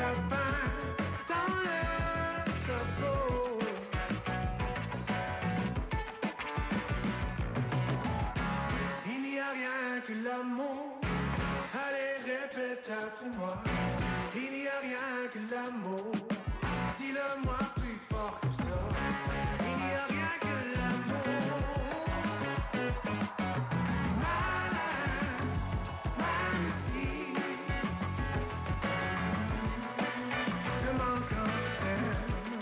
sapin dans le chapeau. Il n'y a rien que l'amour. Allez, répète après moi. Il n'y a rien que l'amour. Dis-le-moi plus fort que ça. Il n'y a rien que l'amour. Ici, je te manque quand je t'aime.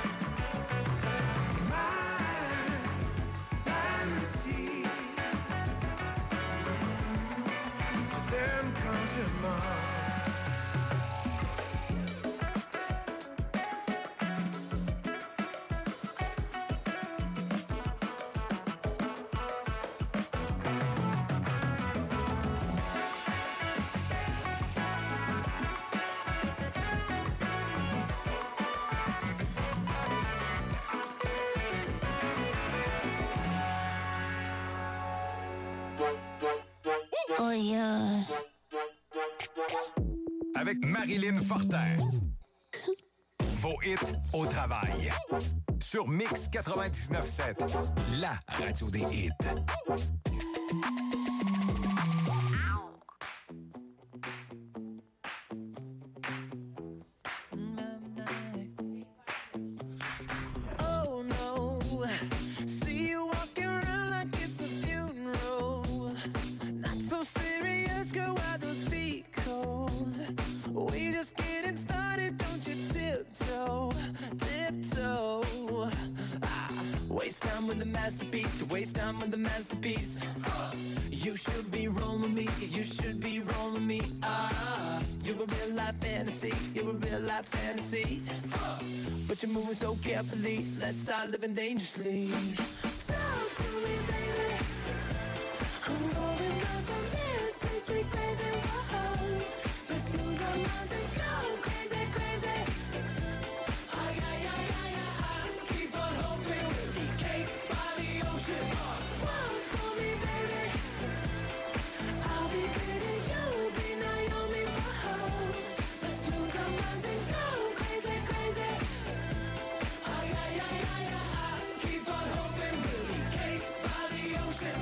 Ici, je t'aime quand je mens. Oh yeah. Avec Marilyn Fortin. Vos hits au travail. Sur Mix 99.7, la radio des hits. Oh no, see you walking around like it's a funeral. Not so serious, girl, why those feet cold? We just getting started, don't you tiptoe, tiptoe. Waste time with the masterpiece, to waste time with the masterpiece. You should be rolling me, you should be rolling me. You're a real life fantasy, you're a real life fantasy. But you're moving so carefully, let's start living dangerously. Talk to me, baby. I'm going up from here, sweet, sweet baby. Whoa. Let's lose our minds and go crazy, crazy. Ay, ay, ay, ay, ay. Keep on hoping we'll be cake by the ocean. Walk for me, baby. I'll be pretty, you'll be Naomi. Whoa. Let's lose our minds and go crazy, crazy. Ay, ay, ay, ay, ay. Keep on hoping we'll be cake by the ocean.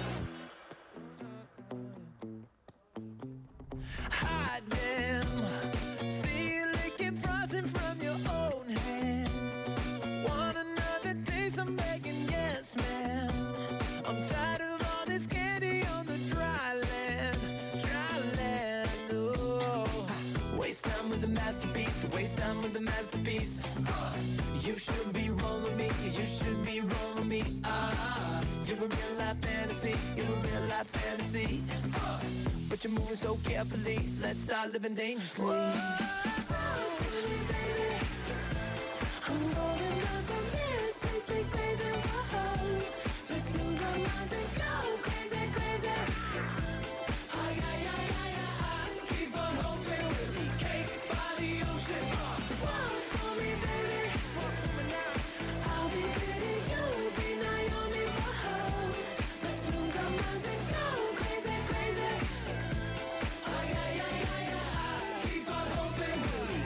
Hot damn. See you licking frosting from your own hands. Want another taste? I'm begging, yes, ma'am. I'm tired of all this candy on the dry land, dry land. Oh, waste time with the masterpiece, to waste time with the masterpiece. You should be rolling me, you should be rolling me. You're a real life fantasy, you're a real life fantasy. But you're moving so carefully, let's start living dangerously. Talk to me, baby. I'm going up from here, sweet, sweet baby. Whoa. Let's lose our minds and go crazy, crazy. Ay, ay, ay, ay, ay. Keep on hoping we'll be cake by the ocean. Walk for me, baby. Walk for me now. I'll be pretty, you'll be Naomi. Whoa. Let's lose our minds and go crazy, crazy. Ay, ay, ay, ay, ay. Keep on hoping we'll be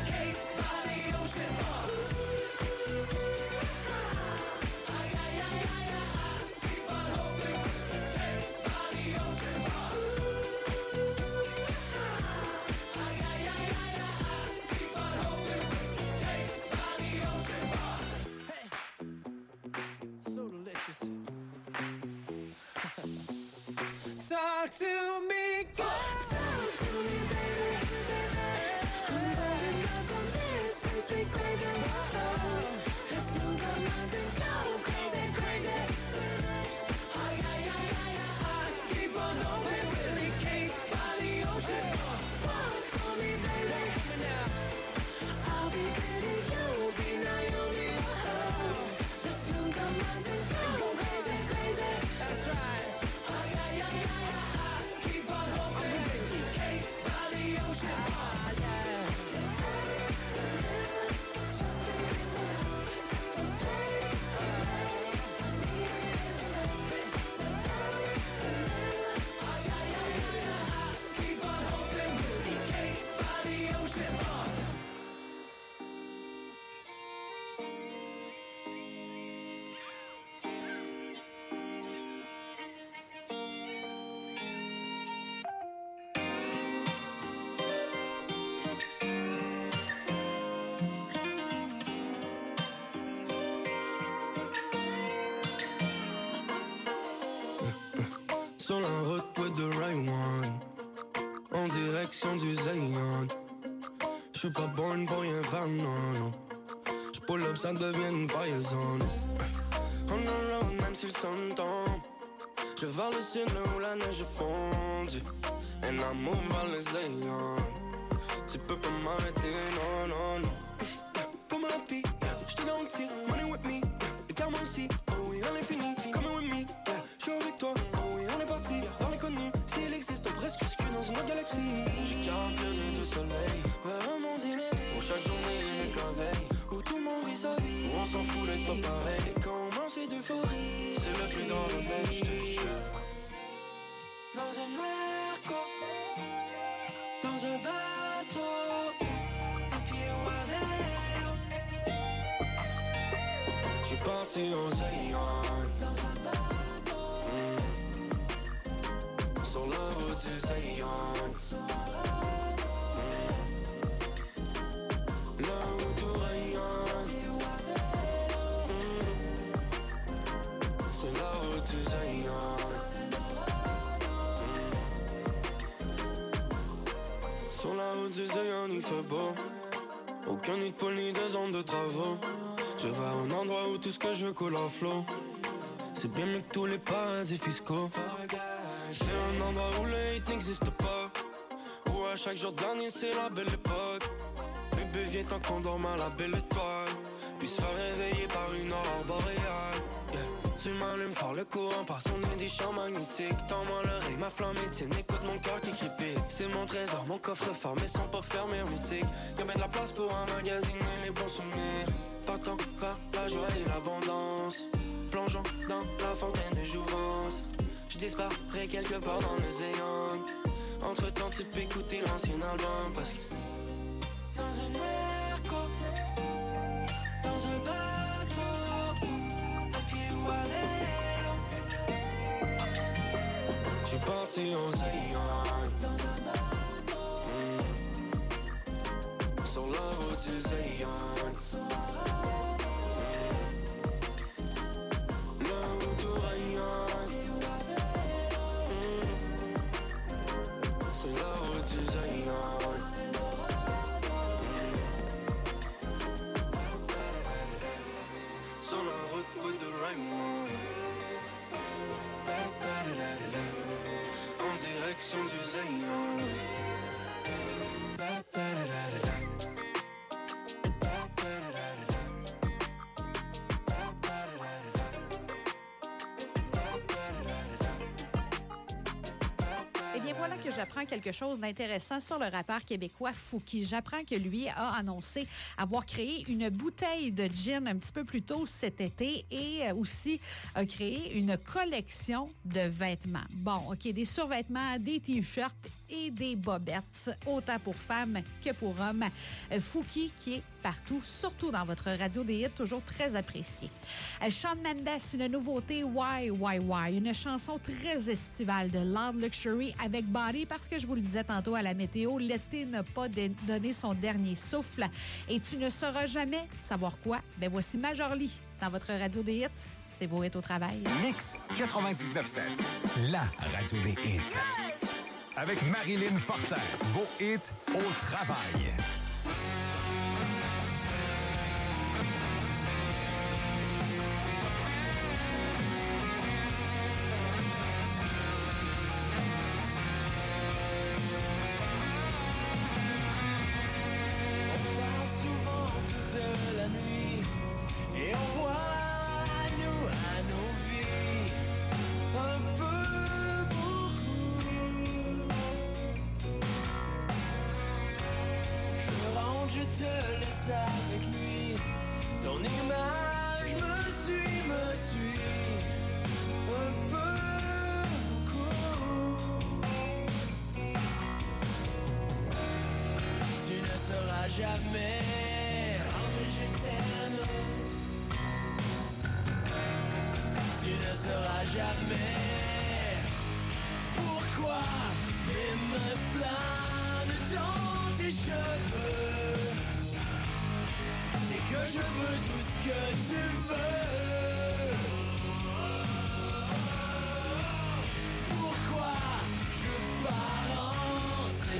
Sur la route with the right one, en direction du Zion. J'suis pas born pour rien faire, non. J'pull up, ça devient une paillasson. On the road, même si le son tombe. Je vais vers le sud, là où la neige est fondue. And I move vers le Zion. Tu peux pas m'arrêter, non. Pour ma vie, j'te garantis, money with me. Le karma aussi, oh oui, à l'infini. Coming with me, j'suis avec toi, oh oui, on est parti. Dans l'inconnu, s'il existe presque ce que dans une autre galaxie. J'ai 40 minutes de soleil, vers un monde inédit. Où chaque journée est une veille, où tout le monde vit sa vie. Où on s'en fout d'être pas pareil. Et quand on mange c'est d'euphorie, c'est le plus grand remède, j'te jure. Dans un merco, dans un bateau, à pied ou à vélo. J'suis parti au Zion. Dans un bateau, sur la route du Zion. Là où tout rayonne. C'est la route du Zion. Sur la route du Zion, il fait beau. Aucun nid de poule ni de zone de travaux. Je vais à un endroit où tout ce que je veux coule en flot. C'est bien mieux que tous les paradis fiscaux. C'est un endroit où le hate n'existe pas. Où à chaque jour de l'année c'est la belle époque. Bébé vient tant qu'on dorme à la belle étoile. Puis se faire réveiller par une aurore boréale. Tu m'allumes par le courant, par son nez des champs magnétiques. Tends-moi l'oreille, ma flamme étienne, écoute mon cœur qui crépite. C'est mon trésor, mon coffre-fort, mais sont pas fermés hermétiques. Y'a bien de la place pour emmagasiner les bons souvenirs. Partant vers la joie et l'abondance. Plongeons dans la fontaine de jouvence. Je disparais quelque part dans le Zéon. Entre temps tu peux écouter l'ancien album. Parce que dans une merco, dans un bateau, à pied ou à vélo. J'suis parti au Zion. Dans un bateau, sur la route du Zion. Là où tout rayonne. C'est la route du Zion. Sur la route with the right one. En direction du Zion. Eh bien, voilà que j'apprends quelque chose d'intéressant sur le rappeur québécois Fouki. J'apprends que lui a annoncé avoir créé une bouteille de gin un petit peu plus tôt cet été et aussi a créé une collection de vêtements. Bon, OK, des survêtements, des T-shirts et des bobettes, autant pour femmes que pour hommes. Fouki qui est partout, surtout dans votre radio des hits, toujours très apprécié. Shawn Mendes, une nouveauté, Why, une chanson très estivale de Loud Luxury avec Body, parce que je vous le disais tantôt à la météo, l'été n'a pas donné son dernier souffle et tu ne sauras jamais savoir quoi. Ben voici Major Lee dans votre radio des hits. C'est vos hits au travail. Mix 99.7, la radio des hits. Avec Marilyn Fortin, vos hits au travail. La nuit et on voit à nos vies un peu beaucoup. Je rentre, je te laisse avec lui. Ton image me suit un peu beaucoup. Tu ne sauras jamais. Tu ne sauras jamais pourquoi mes mains planent dans tes cheveux et que je veux tout ce que tu veux.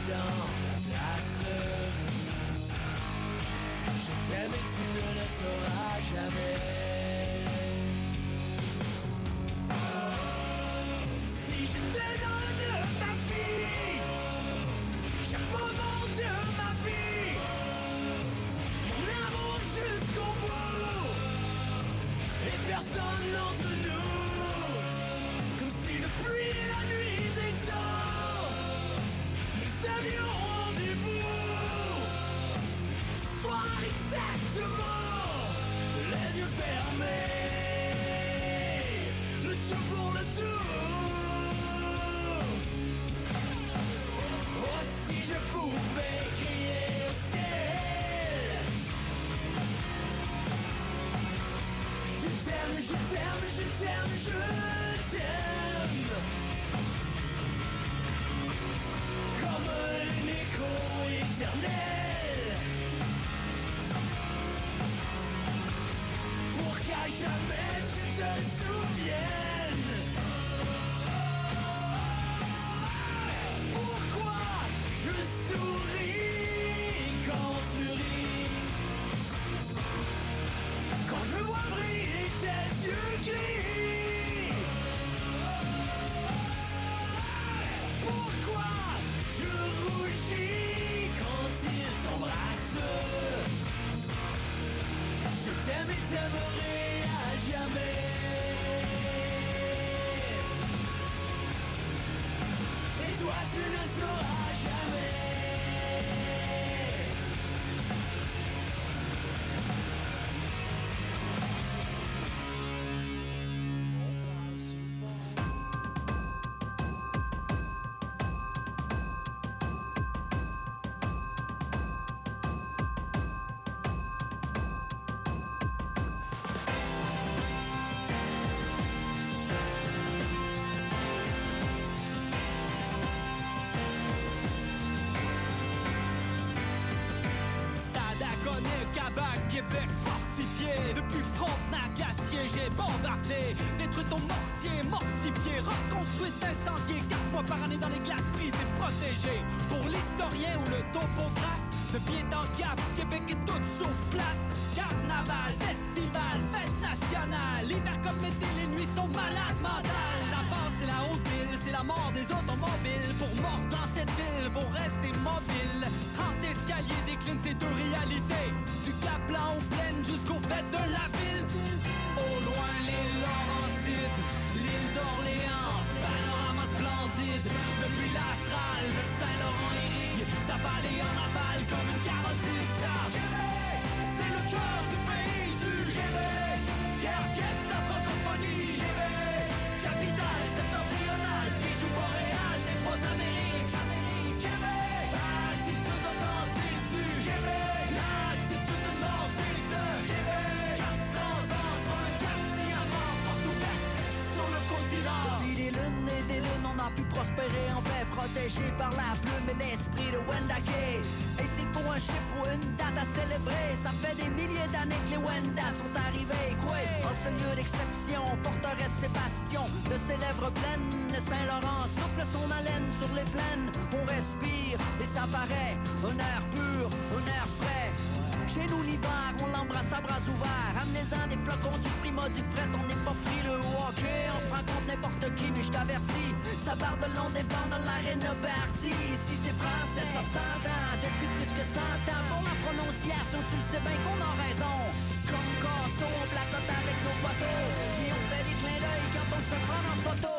dans la place. Je t'aime et tu ne le sauras jamais. Si je te donne ma vie, chaque moment de ma vie, mon amour jusqu'au bout, et personne n'entre nous, comme si depuis la nuit des temps, nous avions rendez-vous. Ce soir exactement, les yeux fermés, le tout pour le tout. Oh, si je pouvais crier au ciel, je t'aime, je t'aime, je t'aime, je t'aime, comme un écho éternel, pour qu'à jamais tu te souviennes. Pourquoi je souris quand tu ris, quand je vois briller tes yeux gris? Pourquoi je rougis quand il t'embrasse? Je t'aime et t'aimerai à jamais. Et toi tu ne sauras jamais. Québec fortifié, depuis Frontenac à siégé, bombardé, détruit ton mortier, mortifié, reconstruite, incendié, 4 mois par année dans les glaces prises et protégées. Pour l'historien ou le topographe, de pied en cap, Québec est toute sauf plate. Carnaval, festival, fête nationale, l'hiver comme l'été, les nuits sont malades mentales. La base c'est la haute ville, c'est la mort des automobiles. Pour mort dans cette ville, faut rester mobile. 30 escaliers déclinent ces deux réalités, du Cap Blanc aux plaines jusqu'aux fêtes de la ville. Au loin les Laurentides, l'île d'Orléans, panorama splendide. Depuis l'Astral, de Saint-Laurent-les-Rigues, ça balait en aval comme une carotide. Car Québec, c'est le cœur du pays du Québec. Fier, fier de la francophonie, Québec. Capitale septentrionale, bijou boréal des trois Amériques. Québec, attitude authentique du Québec. L'attitude nordique de Québec. 400 ans sur le cap diamant, porte ouverte sur le continent. Depuis des lunes et des lunes, on a pu prospérer en paix, protégé par la plume et l'esprit de Wendake. Et s'il faut un chiffre ou une date à célébrer, ça fait des milliers d'années que les Wendat sont arrivés. Quoi? En ce lieu d'exception, forteresse Sébastien, de ses lèvres pleines, le Saint-Laurent souffle son haleine sur les plaines. On respire et ça paraît, un air pur, un air frais. Chez nous l'hiver, on l'embrasse à bras ouverts. Amenez-en des flocons, du prima, du fret. On n'est pas frileux au hockey, on se prend contre n'importe qui. Mais je t'avertis, ça part de long des bancs dans l'arène de Bertie. Ici c'est français, ça s'entend depuis plus que 100 ans. Pour la prononciation, tu le sais bien qu'on a raison. Comme Casso, on placote avec nos poteaux. Et on fait des clins d'œil quand on se fait prendre en photo.